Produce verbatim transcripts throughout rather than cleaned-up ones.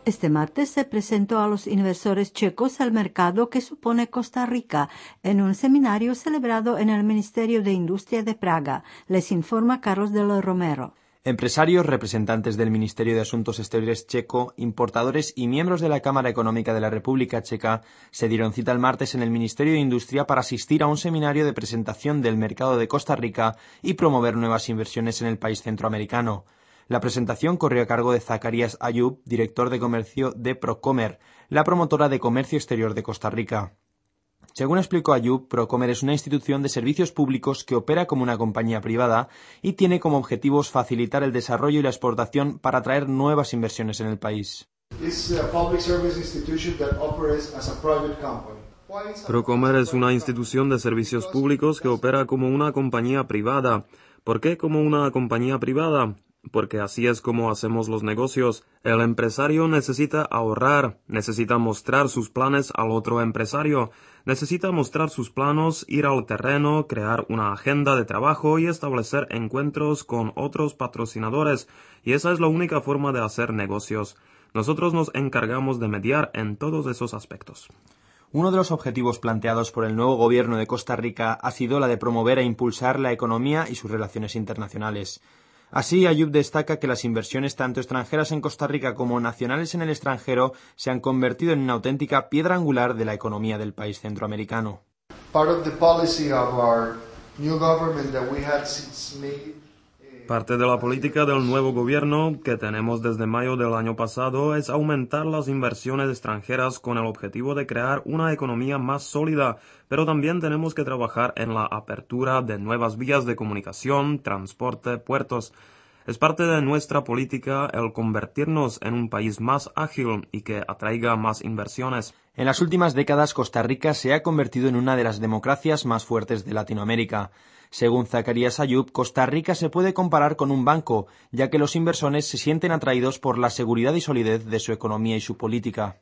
Este martes se presentó a los inversores checos el mercado que supone Costa Rica en un seminario celebrado en el Ministerio de Industria de Praga. Les informa Carlos de los Romero. Empresarios, representantes del Ministerio de Asuntos Exteriores checo, importadores y miembros de la Cámara Económica de la República Checa se dieron cita el martes en el Ministerio de Industria para asistir a un seminario de presentación del mercado de Costa Rica y promover nuevas inversiones en el país centroamericano. La presentación corrió a cargo de Zacarías Ayub, director de comercio de Procomer, la promotora de comercio exterior de Costa Rica. Según explicó Ayub, Procomer es una institución de servicios públicos que opera como una compañía privada y tiene como objetivos facilitar el desarrollo y la exportación para atraer nuevas inversiones en el país. Procomer es una institución de servicios públicos que opera como una compañía privada. ¿Por qué como una compañía privada? Porque así es como hacemos los negocios. El empresario necesita ahorrar, necesita mostrar sus planes al otro empresario, necesita mostrar sus planos, ir al terreno, crear una agenda de trabajo y establecer encuentros con otros patrocinadores, y esa es la única forma de hacer negocios. Nosotros nos encargamos de mediar en todos esos aspectos. Uno de los objetivos planteados por el nuevo gobierno de Costa Rica ha sido la de promover e impulsar la economía y sus relaciones internacionales. Así, Ayub destaca que las inversiones tanto extranjeras en Costa Rica como nacionales en el extranjero se han convertido en una auténtica piedra angular de la economía del país centroamericano. Parte de la política del nuevo gobierno que tenemos desde mayo del año pasado es aumentar las inversiones extranjeras con el objetivo de crear una economía más sólida, pero también tenemos que trabajar en la apertura de nuevas vías de comunicación, transporte, puertos. Es parte de nuestra política el convertirnos en un país más ágil y que atraiga más inversiones. En las últimas décadas, Costa Rica se ha convertido en una de las democracias más fuertes de Latinoamérica. Según Zacarías Ayub, Costa Rica se puede comparar con un banco, ya que los inversores se sienten atraídos por la seguridad y solidez de su economía y su política.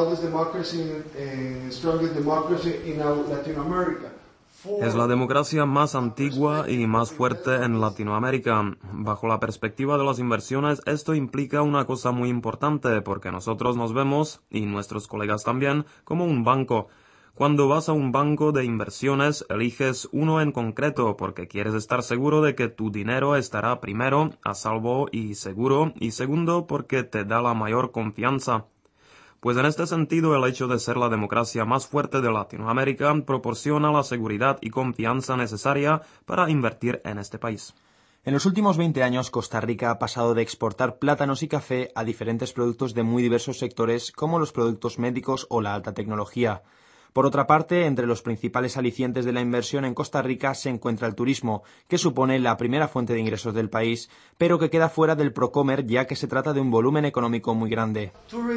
Es la democracia más antigua y más fuerte en Latinoamérica. Bajo la perspectiva de las inversiones, esto implica una cosa muy importante, porque nosotros nos vemos, y nuestros colegas también, como un banco. Cuando vas a un banco de inversiones, eliges uno en concreto porque quieres estar seguro de que tu dinero estará primero, a salvo y seguro, y segundo porque te da la mayor confianza. Pues en este sentido, el hecho de ser la democracia más fuerte de Latinoamérica proporciona la seguridad y confianza necesaria para invertir en este país. En los últimos veinte años, Costa Rica ha pasado de exportar plátanos y café a diferentes productos de muy diversos sectores, como los productos médicos o la alta tecnología. Por otra parte, entre los principales alicientes de la inversión en Costa Rica se encuentra el turismo, que supone la primera fuente de ingresos del país, pero que queda fuera del Procomer ya que se trata de un volumen económico muy grande.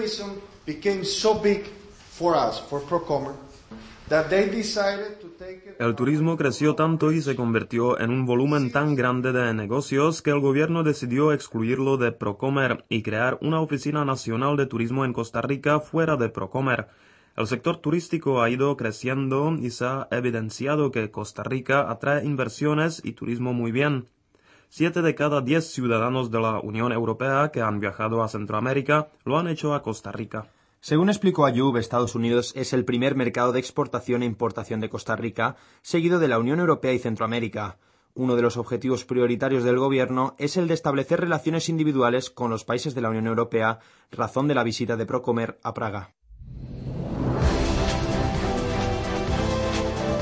El turismo creció tanto y se convirtió en un volumen tan grande de negocios que el gobierno decidió excluirlo de Procomer y crear una oficina nacional de turismo en Costa Rica fuera de Procomer. El sector turístico ha ido creciendo y se ha evidenciado que Costa Rica atrae inversiones y turismo muy bien. Siete de cada diez ciudadanos de la Unión Europea que han viajado a Centroamérica lo han hecho a Costa Rica. Según explicó Ayub, Estados Unidos es el primer mercado de exportación e importación de Costa Rica, seguido de la Unión Europea y Centroamérica. Uno de los objetivos prioritarios del gobierno es el de establecer relaciones individuales con los países de la Unión Europea, razón de la visita de Procomer a Praga.